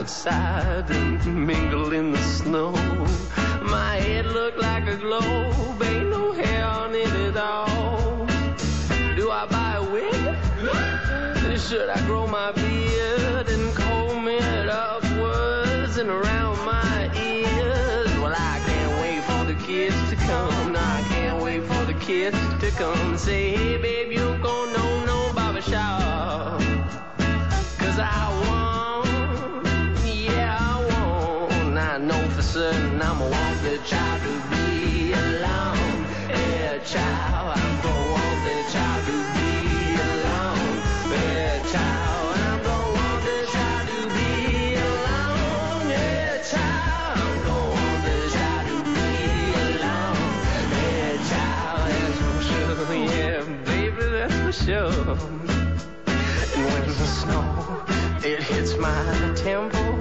outside and mingle in the snow. My head looked like a globe, ain't no hair on it at all. Do I buy a wig? Should I grow my beard and comb it upwards and around my ears? Well, I can't wait for the kids to come. No, I can't wait for the kids to come. Say, hey, babe, you gon' know no barbershop. 'Cause I want, yeah, I want. I know for certain I'ma want the child to be alone. Yeah, child, I'm gonna want the child to be alone. Yeah, child, I'm gonna want the child to be alone. Yeah, child, I'm gonna want the child to be alone. Yeah, child, that's for sure. Yeah, baby, that's for sure. And when the snow, it hits my temple,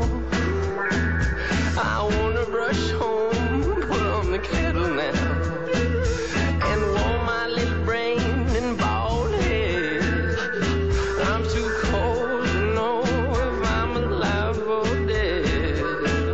I wanna rush home, put on the kettle now, and warm my little brain and bald head. I'm too cold to know if I'm alive or dead.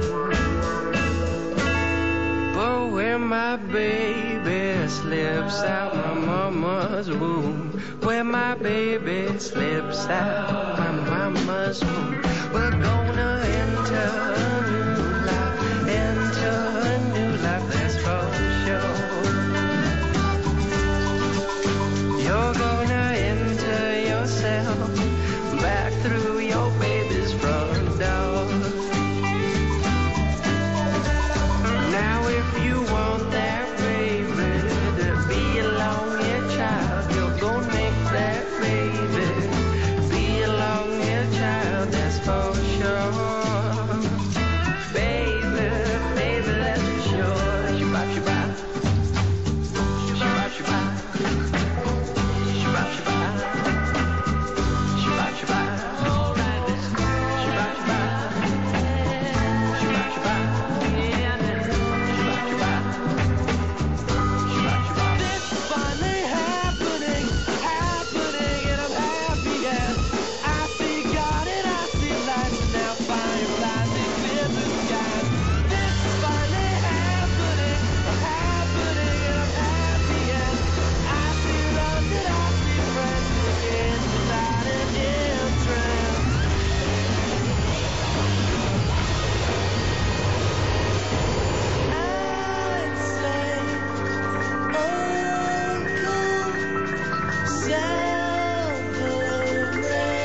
But when my baby slips out my mama's womb, when my baby slips out my mama's womb, we're gonna enter a new life, enter a new life, that's for sure. You're gonna enter yourself back through your baby's front door. Now if you want that baby to be along your child, you're gonna make that baby be along your child, that's for sure. Baby, baby, that's for sure. Shabbat, shabbat. Shabbat, shabbat. Shabbat, shabbat. Shabbat, shabbat. All right, Shabbat, shabbat. Shabbat, shabbat. Yeah, Shabbat, shabbat. Shabbat, shabbat. This is finally happening, and I'm happy as I see God and I see light, and now fireflies in the sky. This is finally happening, and I'm happy as I see love that I see friends again without an entrance. I'd say, oh, come celebrate.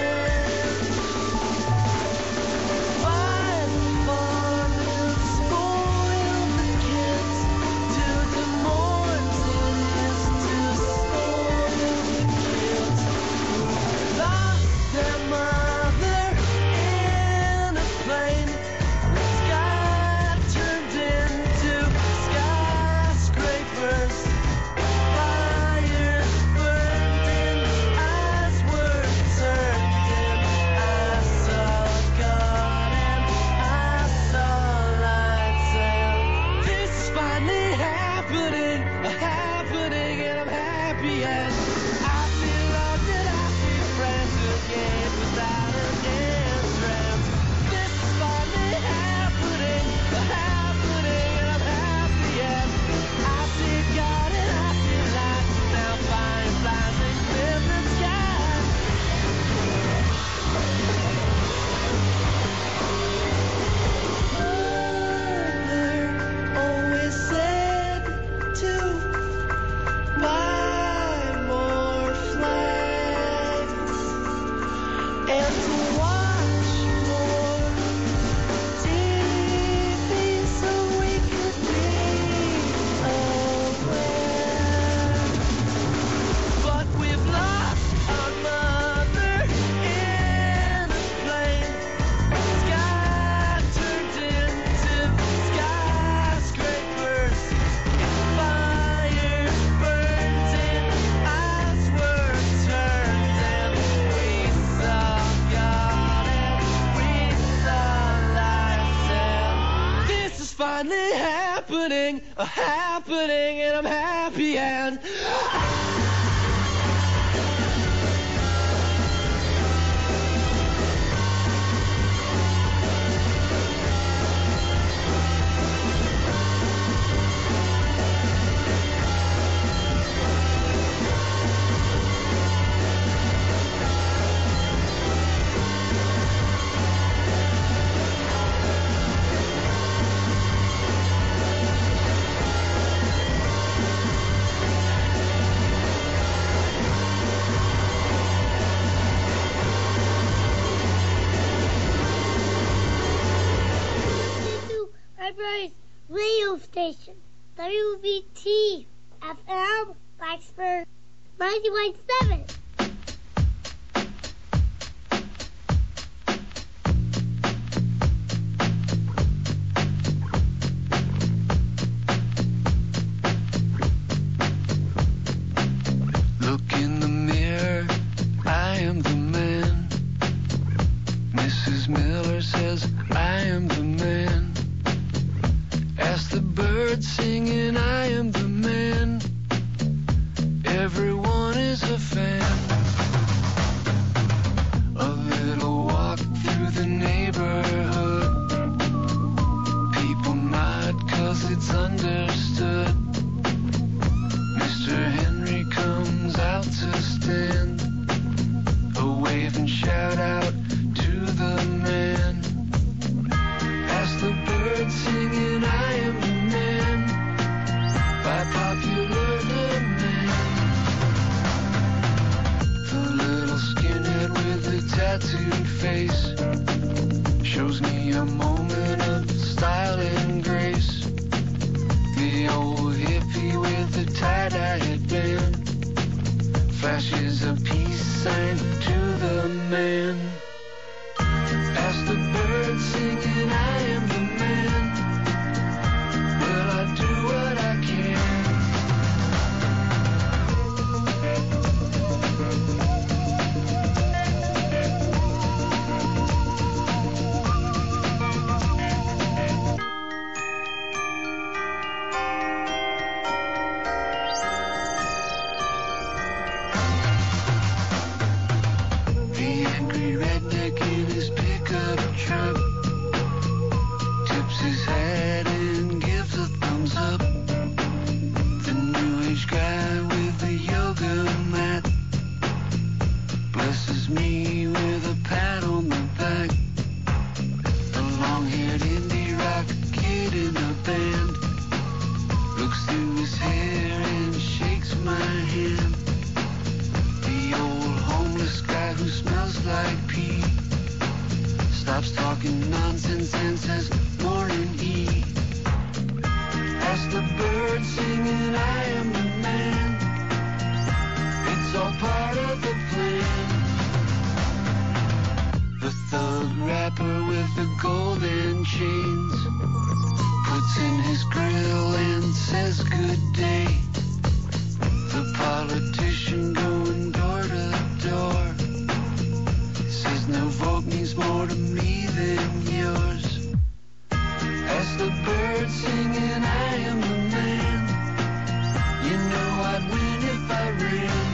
Fight for the spoil the kids, to the mortals, to spoil the kids who lost their mother in a plane. The sky turned into skyscrapers. Fires burned and eyes were turned and I saw God and I saw lights, and this is finally happening, and I'm happy as I feel loved and I see friends again without an entrance. This is finally happening, and I'm happy as I see God and I see lights, and now fireflies in the sky. Mother always said to buy more flags and to watch more TV so we could be aware. But we've lost our mother in a plane. Sky turned into skyscrapers. Fires burned and eyes were turned, and we saw God and we saw lights, and this is finally happening, and I'm happy and Library's radio station, WVT FM, Blacksburg, 91.7. Look in the mirror, I am the man. Mrs. Miller says I am the man. Ask the birds singing, I am the man. Everyone is a fan. A little walk through the neighborhood. People nod 'cause it's understood. Mr. Henry comes out to stand. A wave and shout out to the man. Ask the birds singing, I am the man. By popular demand. The little skinhead with the tattooed face shows me a moment of style and grace. The old hippie with the tie-dye headband flashes a peace sign to the man. Ask the birds singing, I am the man. Will I do what I can? The angry redneck in his pickup truck tips his hat and gives a thumbs up. The new age guy with the yoga mat blesses me with a pat on the back. The long-haired indie rock kid in the band looks through his hair and shakes my hand. The old homeless guy who smells like pee stops talking nonsense and says, morning E. Ask the birds singing, I am the man. It's all part of the plan. The thug rapper with the golden chains puts in his grill and says good day. The politician going door to door says no vote means more to me than yours. Ask the birds singing, I am the man. You know I'd win if I ran.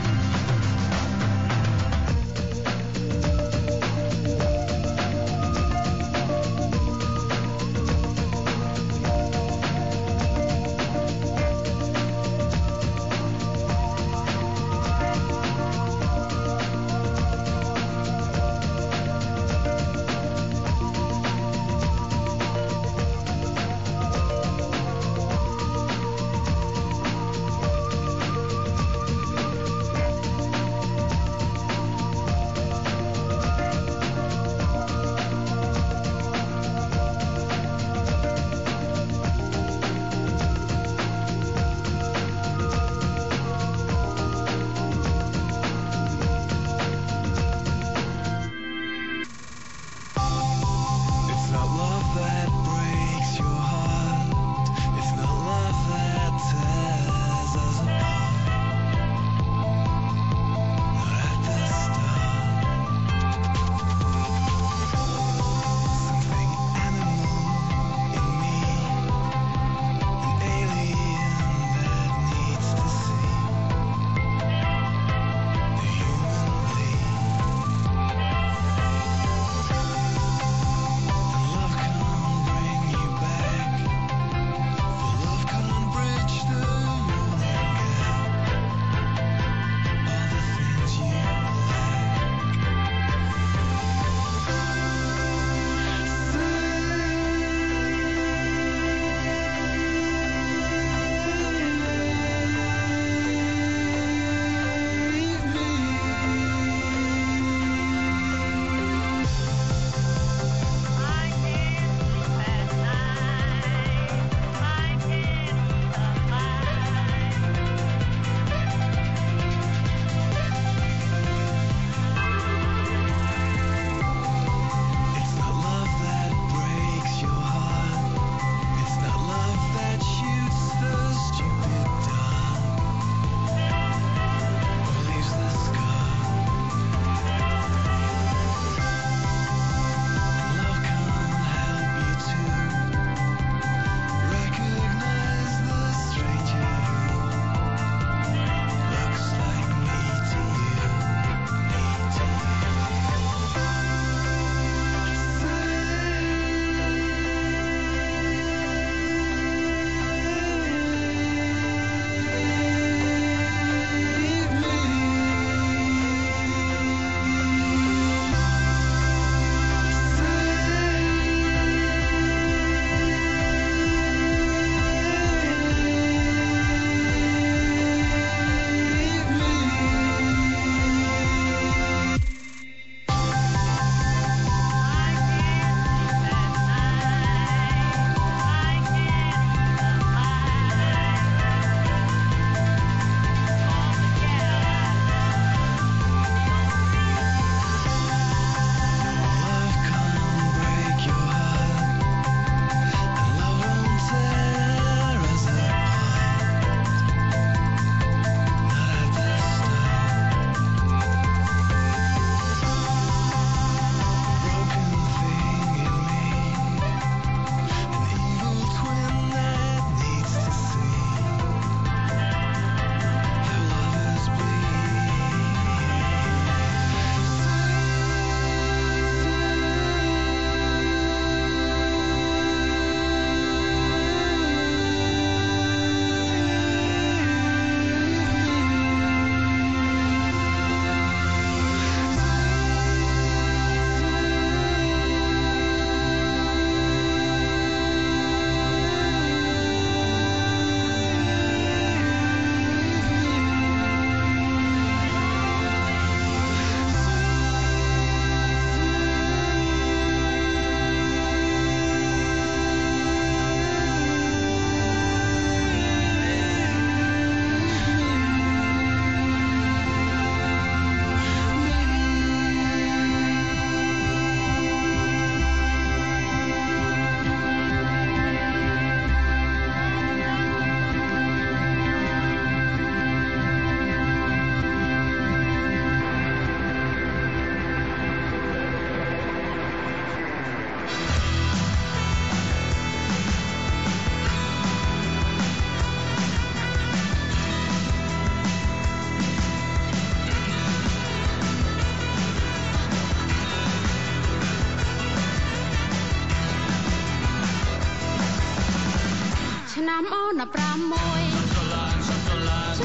ឆ្នាំអូន6ឆ្នាំអូន6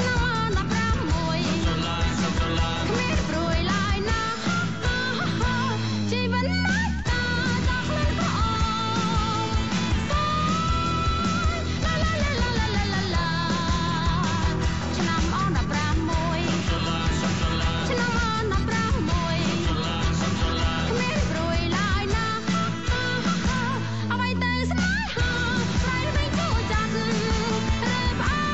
គ្មានព្រួយឡើយណាជីវិតណាស់តាจากខ្លួនព្រះអង្គឆ្នាំអូន6ឆ្នាំអូន6គ្មានព្រួយឡើយណាអ្វីទៅស្នេហាប្រែវិញចូលចិត្តរើផ្អើ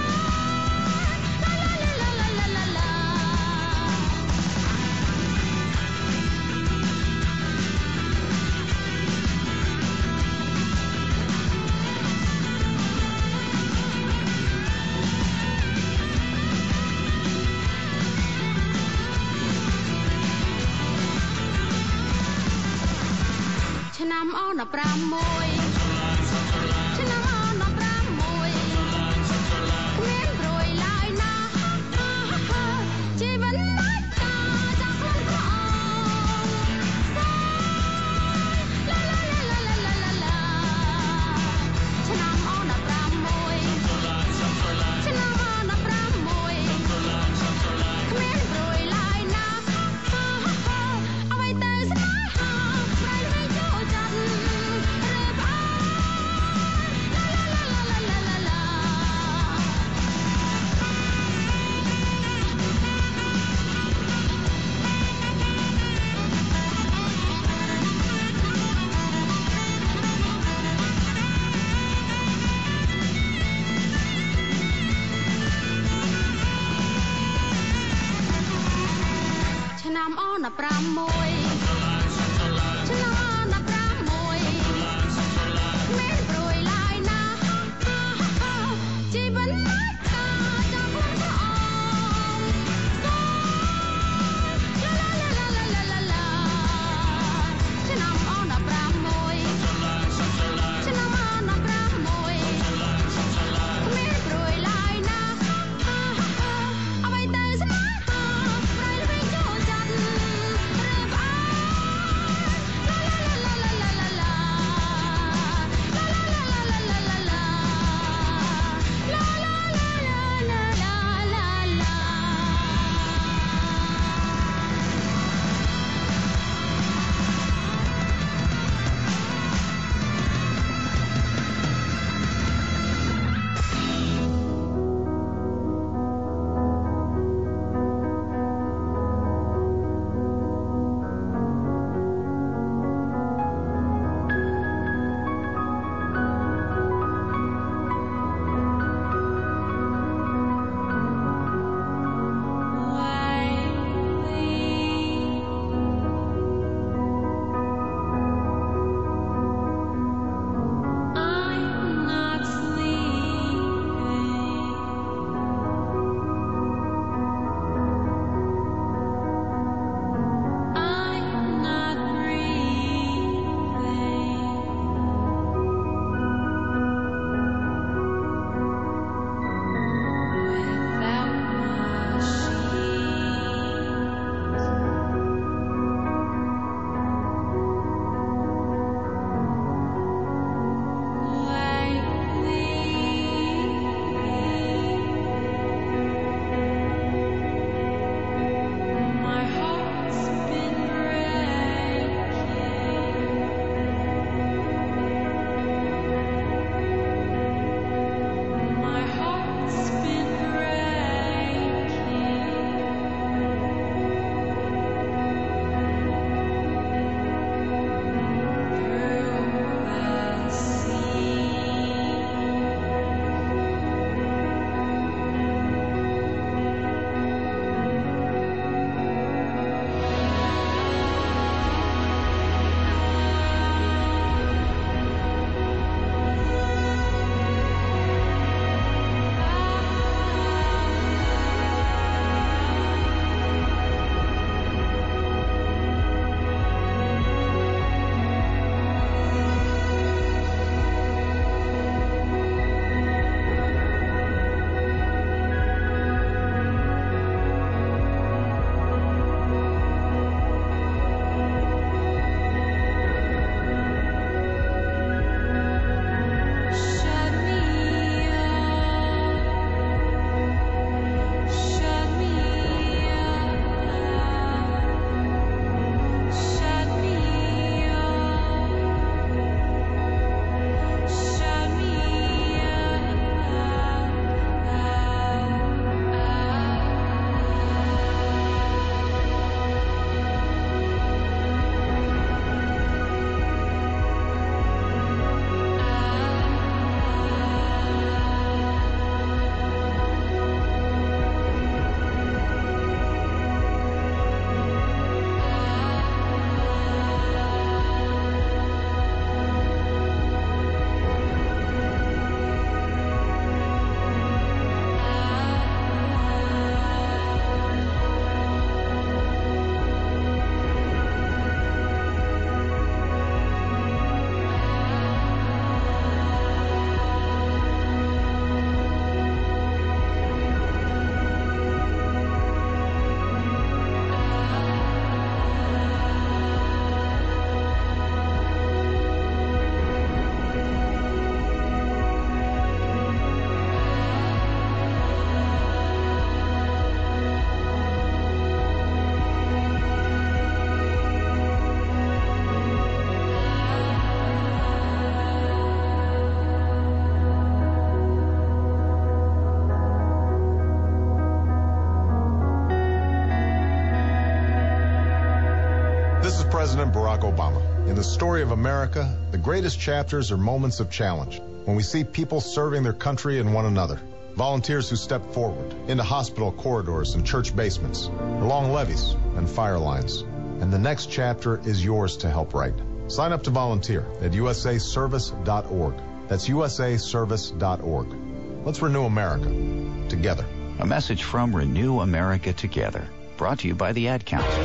ឆ្នាំអូន6ឆ្នាំអូន6គ្មានព្រួយឡើយណាជីវិតណាស់តាจากខ្លួនព្រះអង្គឆ្នាំអូន6ឆ្នាំអូន6គ្មានព្រួយឡើយណាអ្វីទៅស្នេហាប្រែវិញចូលចិត្តរើផ្អើឆ្នាំអូន6ឆ្នាំអូន6គ្មានព្រួយឡើយណាជីវិតណាស់តាจากខ្លួនព្រះអង្គឆ្នាំអូន6ឆ្នាំអូន6គ្មានព្រួយឡើយណាអ្វីទៅស្នេហាប្រែវិញចូលចិត្តរើផ្អើ President Barack Obama. In the story of America, the greatest chapters are moments of challenge, when we see people serving their country and one another. Volunteers who step forward into hospital corridors and church basements, along levees and fire lines. And the next chapter is yours to help write. Sign up to volunteer at usaservice.org. That's usaservice.org. Let's renew America together. A message from Renew America Together, brought to you by the Ad Council.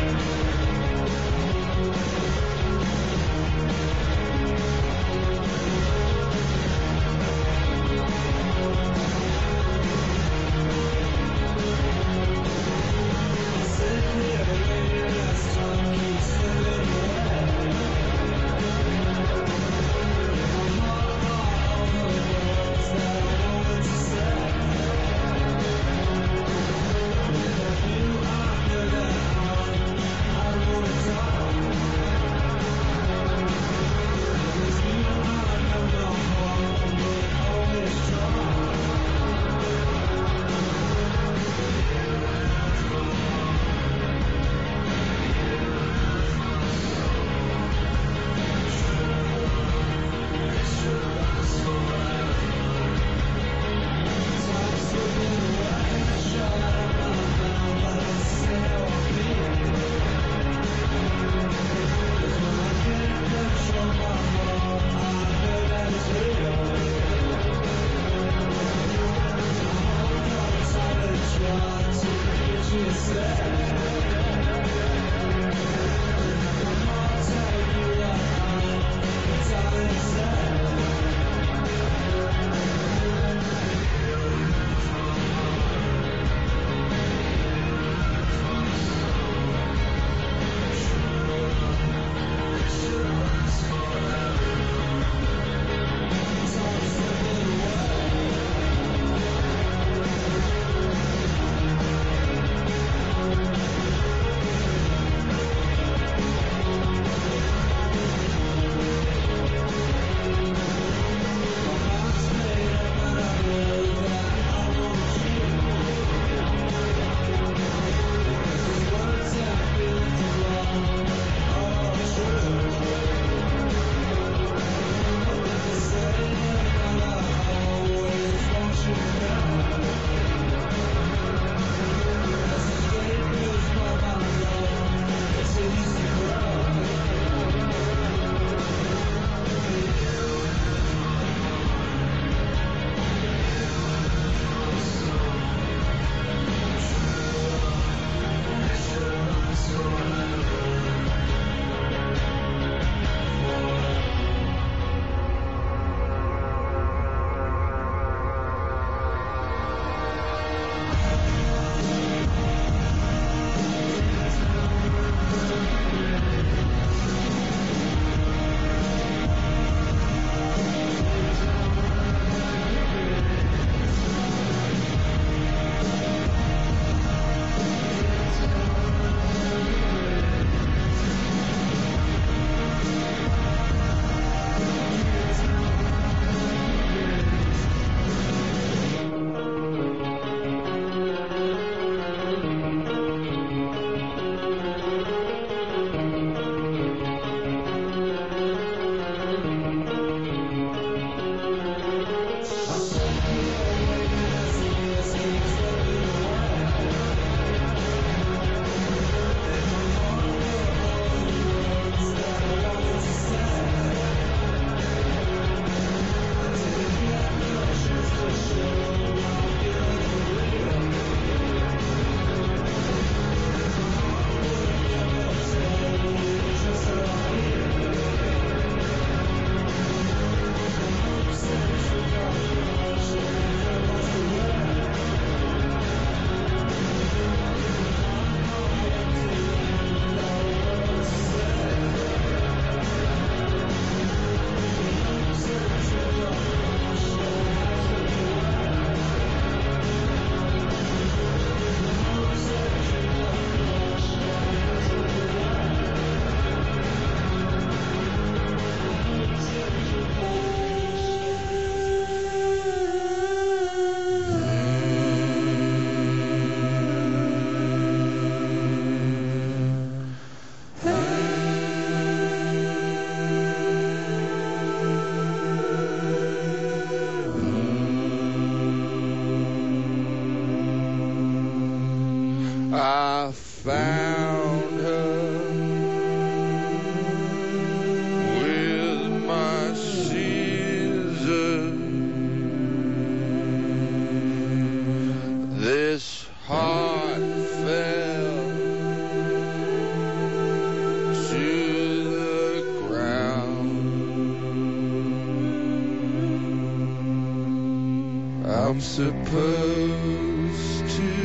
I'm supposed to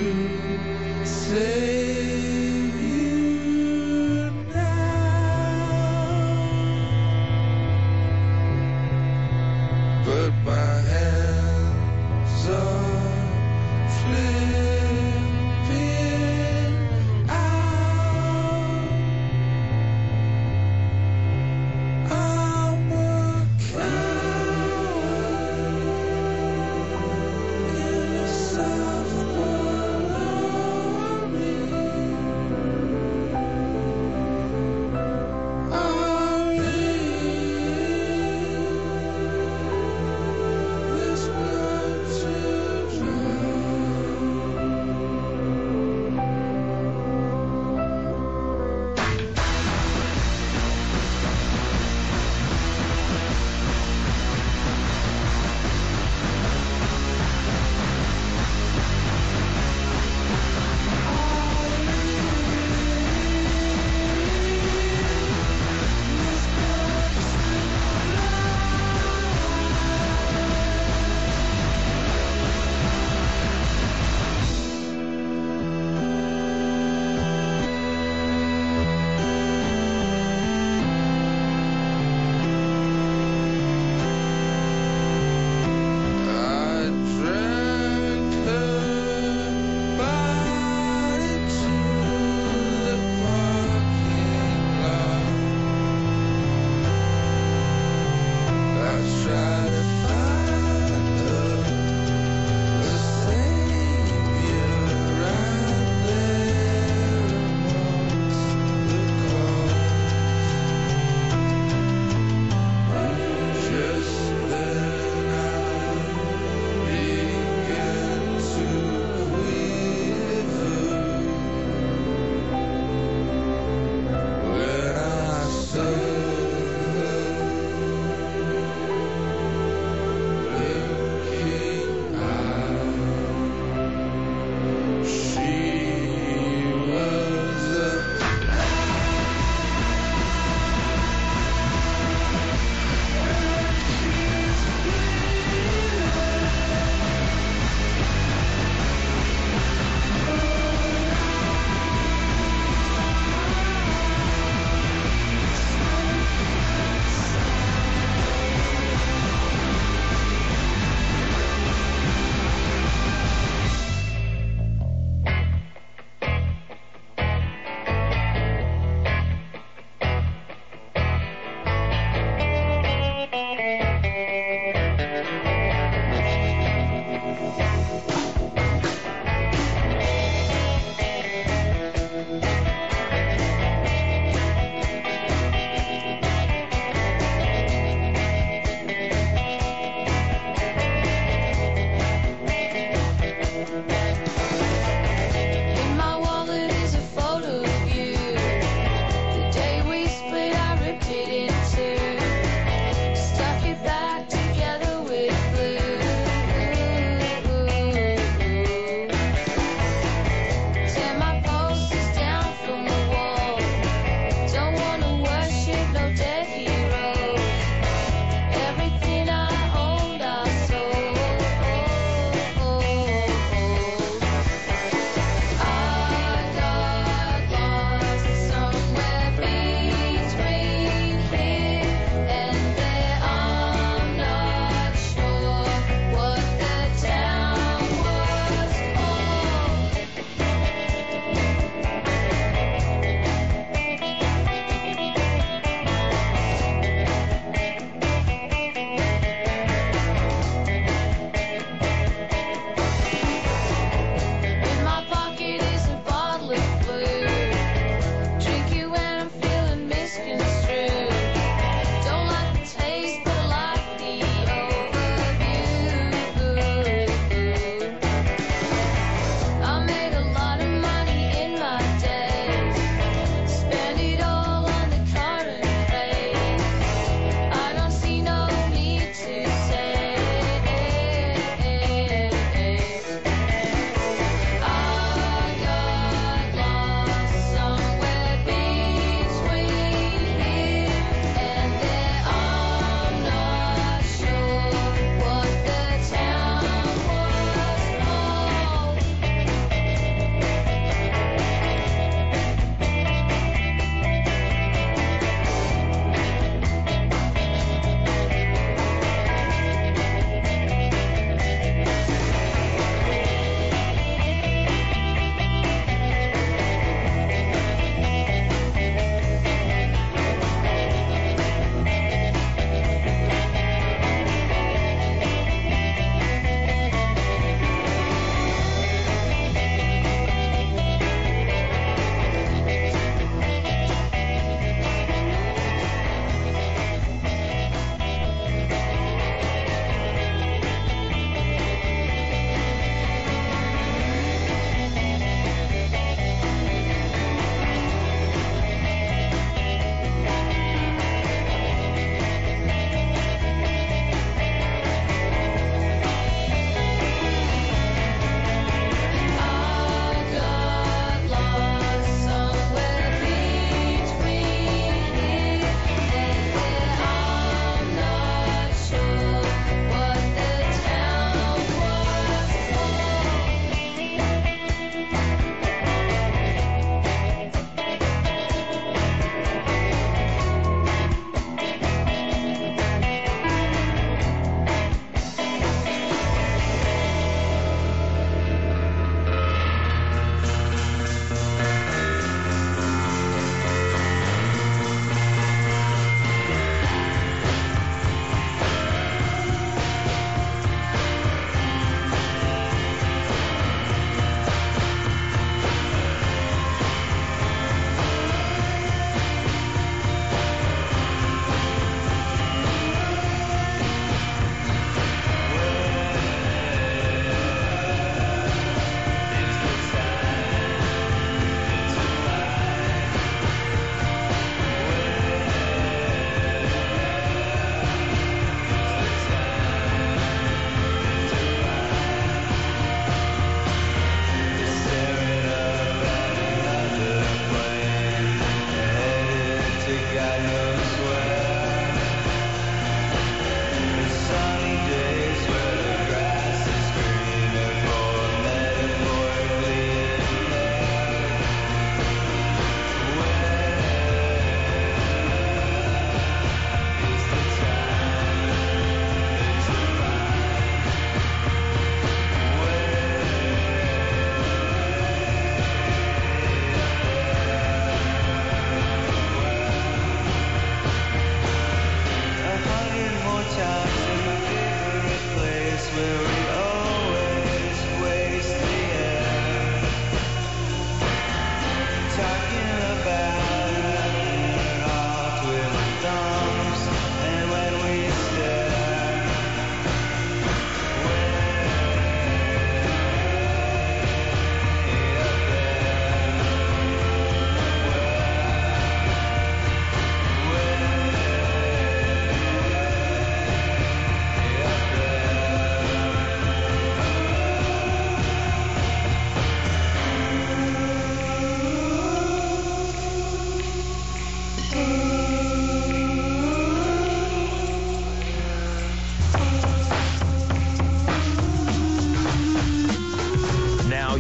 save you now, but my hands are flipping out. I'm a coward in a soft world of me.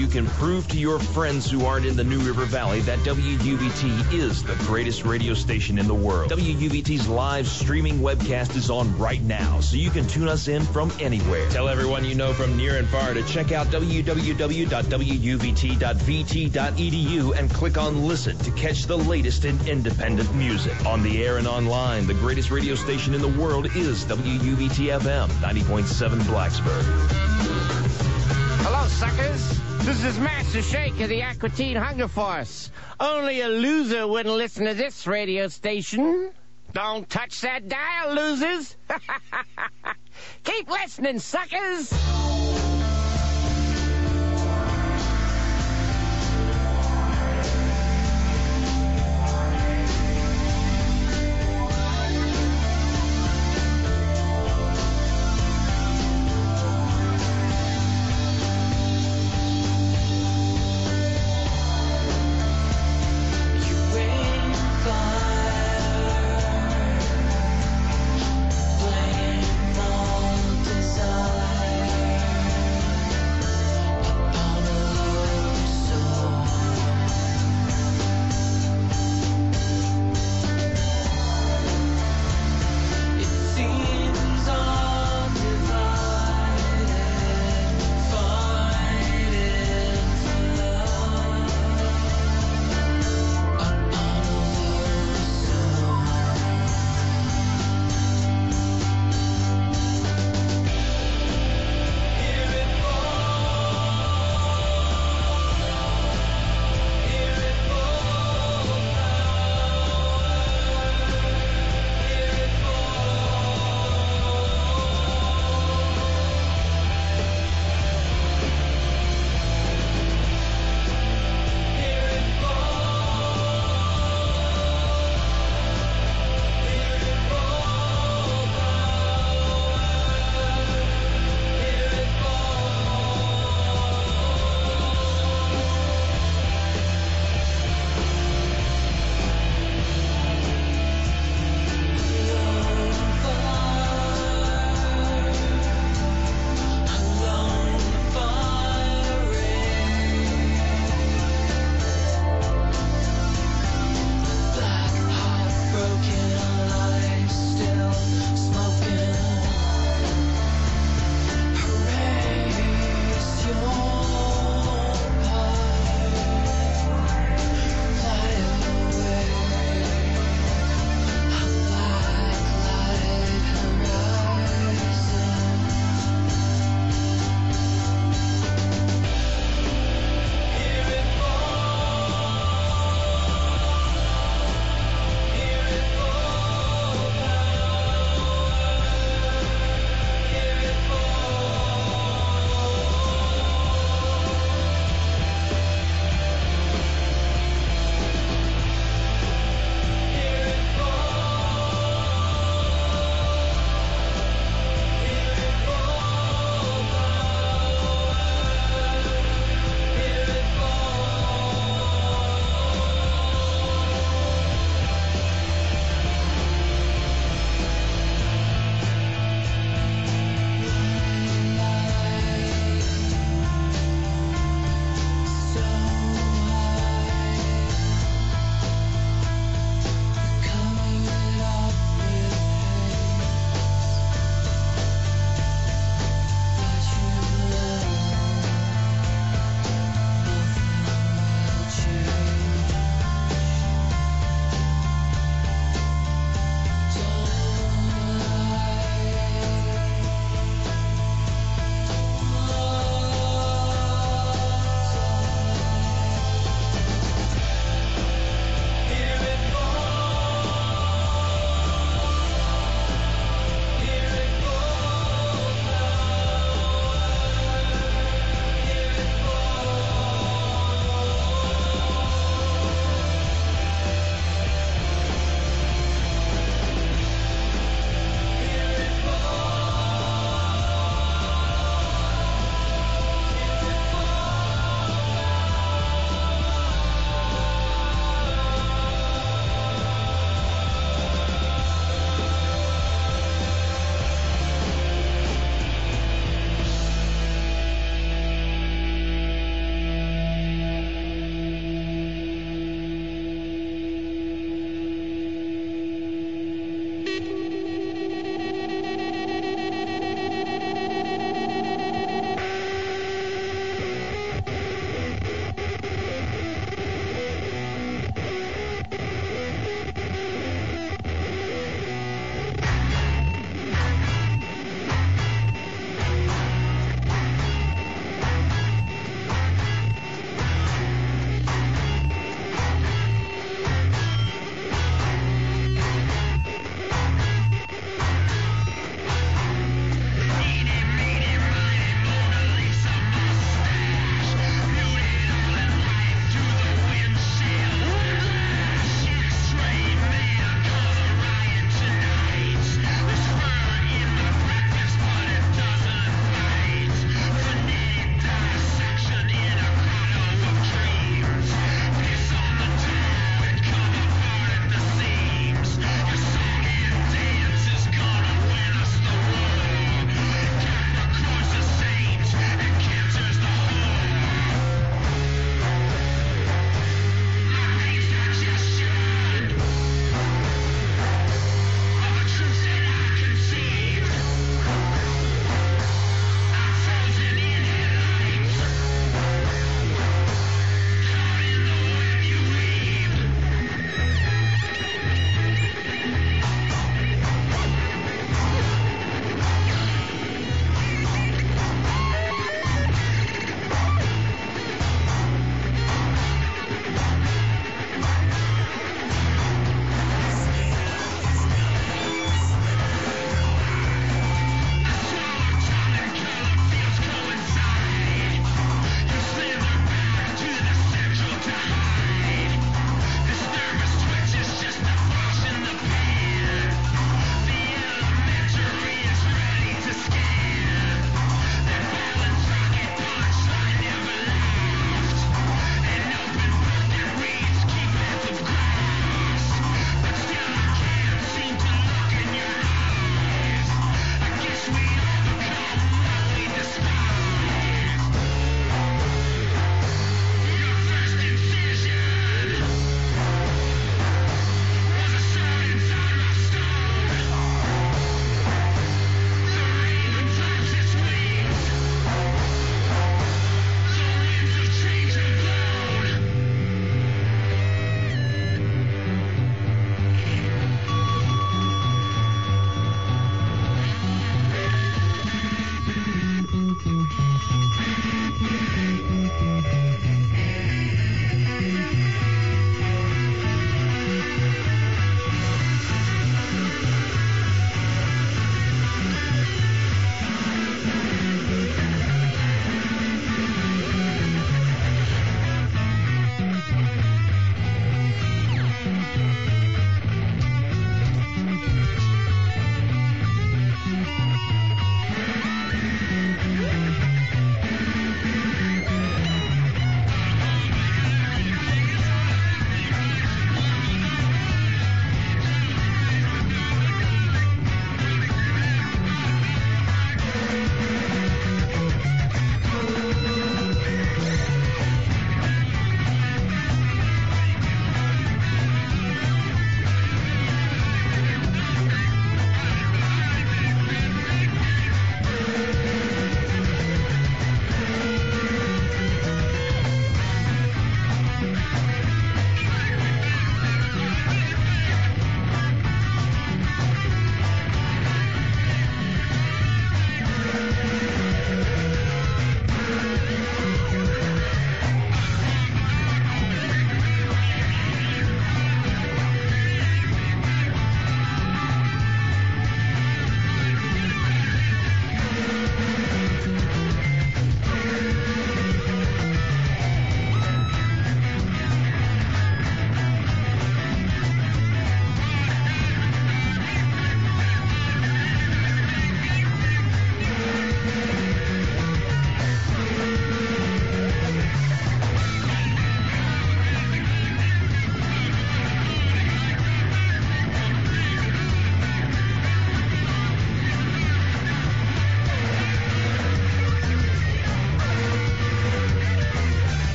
you can prove to your friends who aren't in the New River Valley that WUBT is the greatest radio station in the world. WUBT's live streaming webcast is on right now, so you can tune us in from anywhere. Tell everyone you know from near and far to check out www.wubt.vt.edu and click on Listen to catch the latest in independent music. On the air and online, the greatest radio station in the world is WUBT-FM 90.7 Blacksburg. Hello, suckers. This is Master Shake of the Aqua Teen Hunger Force. Only a loser wouldn't listen to this radio station. Don't touch that dial, losers. Keep listening, suckers. Desire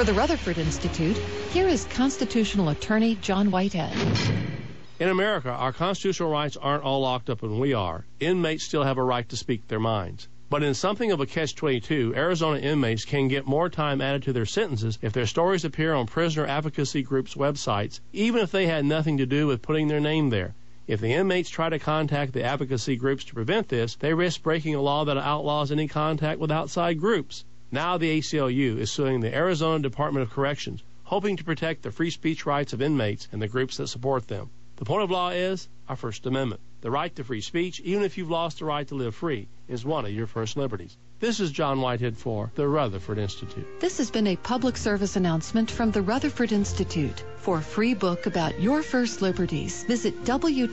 For the Rutherford Institute, here is constitutional attorney John Whitehead. In America, our constitutional rights aren't all locked up when we are. Inmates still have a right to speak their minds. But in something of a catch-22, Arizona inmates can get more time added to their sentences if their stories appear on prisoner advocacy groups' websites, even if they had nothing to do with putting their name there. If the inmates try to contact the advocacy groups to prevent this, they risk breaking a law that outlaws any contact with outside groups. Now the ACLU is suing the Arizona Department of Corrections, hoping to protect the free speech rights of inmates and the groups that support them. The point of law is our First Amendment. The right to free speech, even if you've lost the right to live free, is one of your first liberties. This is John Whitehead for the Rutherford Institute. This has been a public service announcement from the Rutherford Institute. For a free book about your first liberties, visit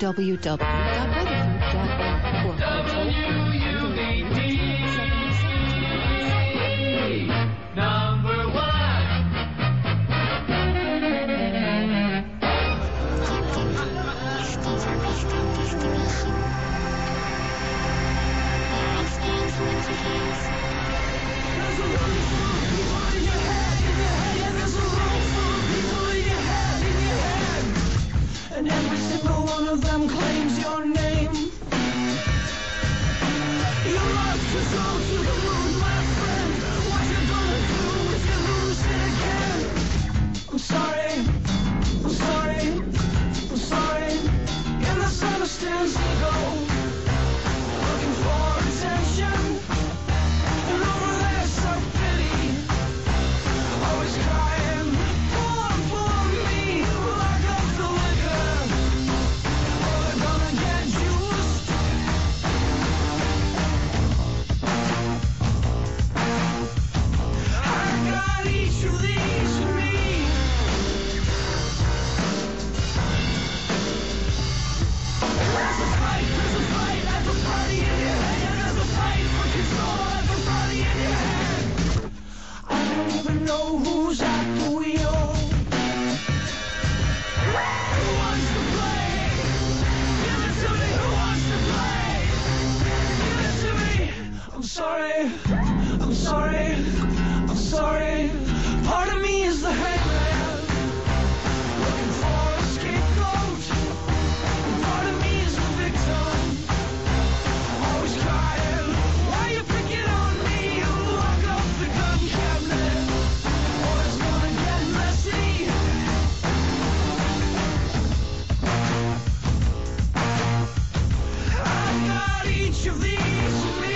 www.rutherford.org. Number one. And every single one of them claims your name. You love to go to the moon, my friend. What you gonna do if you lose it again? I'm sorry, I'm sorry, I'm sorry. In the center stands ego, looking for attention. And over there self-pity, always crying, poor me, lock up the liquor, or they're gonna get juiced. I got each of these in me. There's a fight at the party in your head. There's a fight for control at the party in your head. I don't even know who's at the wheel. Who wants to play? Give it to me. Who wants to play? Give it to me. I'm sorry. I'm sorry. I'm sorry. Part of me is the hangman, looking for a scapegoat. And part of me is the victim, always crying. Why you picking on me? You lock up the gun cabinet, or it's gonna get messy. I got each of these in me.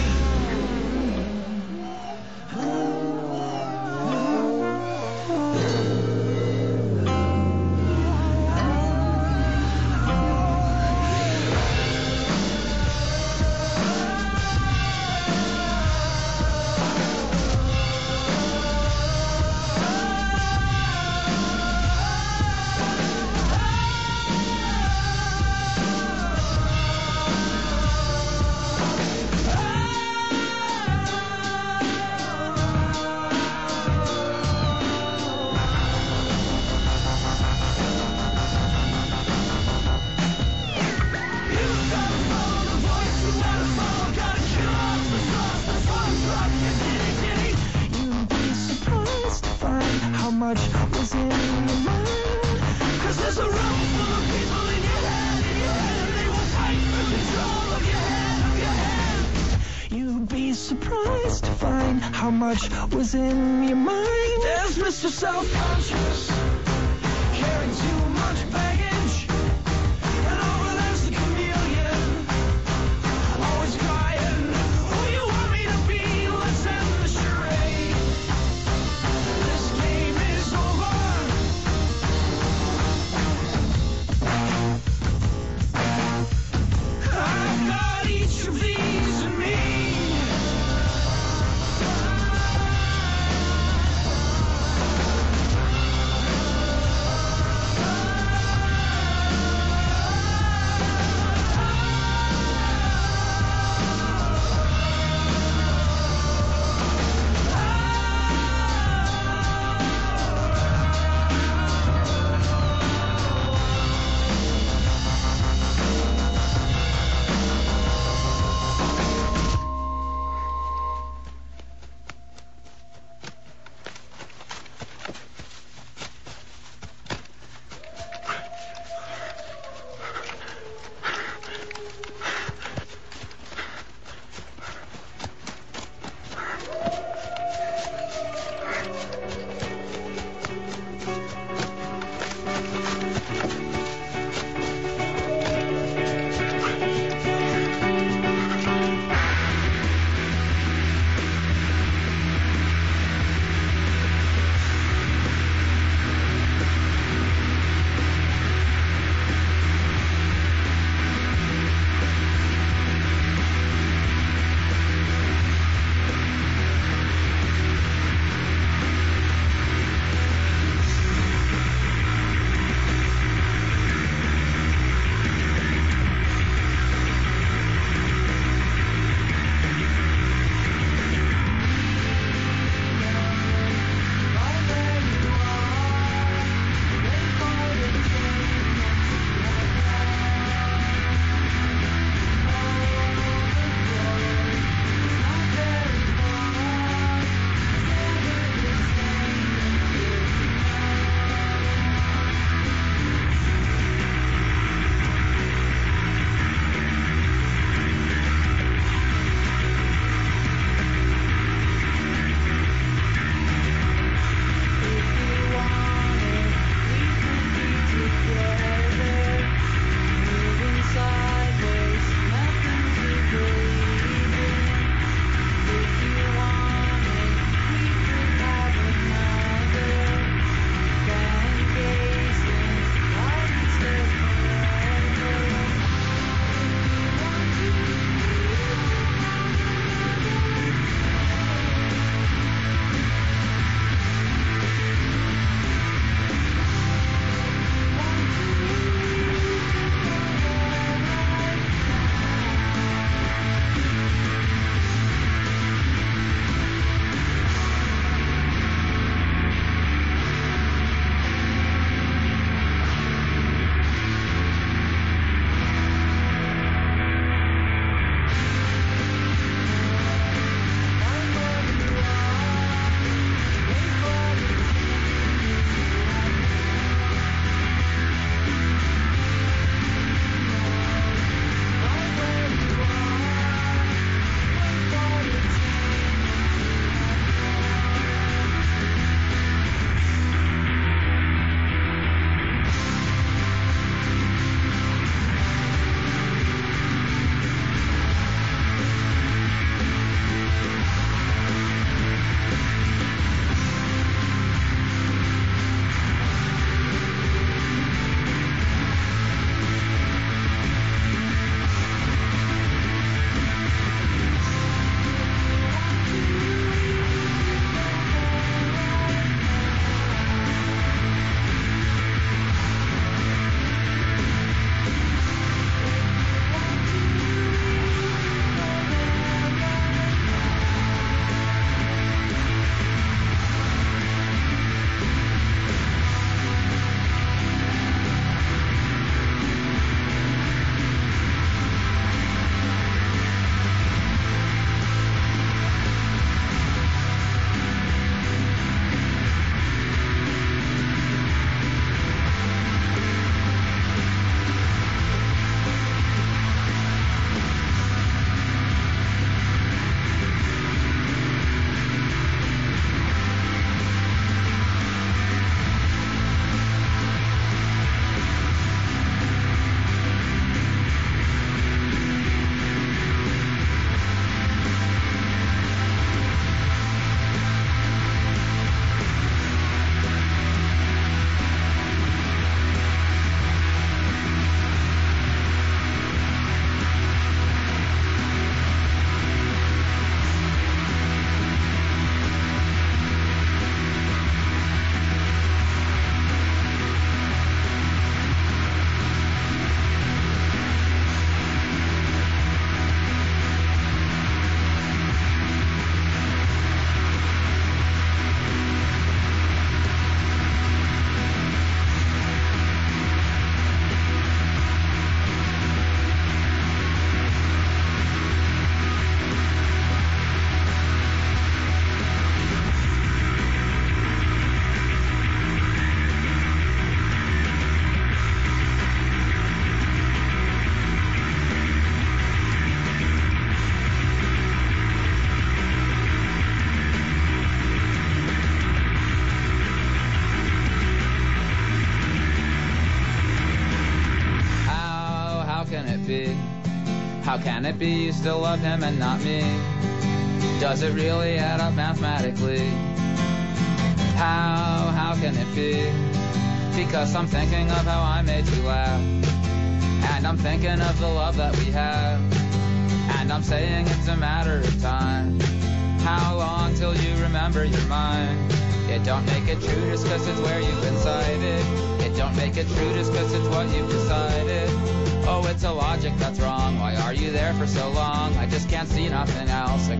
You'd be surprised to find how much was in your mind. 'Cause there's a room full of people in your head, and they will fight for control of your head. You'd be surprised to find how much was in your mind. There's Mr. Self-Conscious, carrying too much baggage. And over there's the chameleon, always crying, who you want me to be? Let's end the charade. This game is over. I've got each of these in me. can it be? How can it be you still love him and not me? Does it really add up mathematically? How can it be? Because I'm thinking of how I made you laugh, and I'm thinking of the love that we have, and I'm saying it's a matter of time. How long till you remember you're mine? It don't make it true just 'cause it's where you've been sighted. It don't make it true just 'cause it's what you've decided. Oh, it's a logic that's wrong. Why are you there for so long? I just can't see nothing else.